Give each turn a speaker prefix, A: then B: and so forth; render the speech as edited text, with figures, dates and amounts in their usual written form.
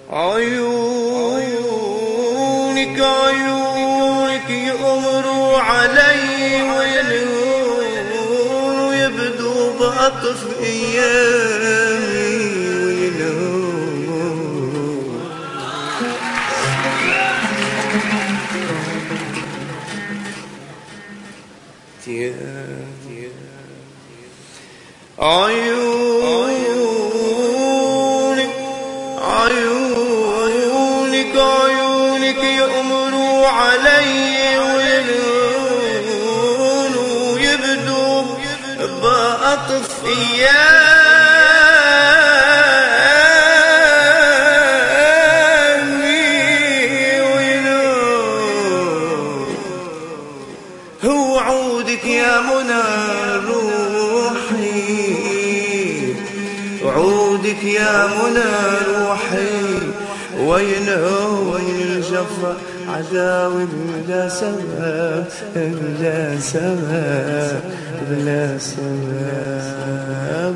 A: عيونك عيونك يأمروا علي وينهون ويبدو بأطف أيامي وينهون. عيونك عيونك عيونك يأمروا علي وينهون ويبدو بأطف أيامي وينهون. هو عودك يا منى روحي، عودك يا منى روحي وينهون الجفا عداوي بلا سبب بلا سبب بلا سبب.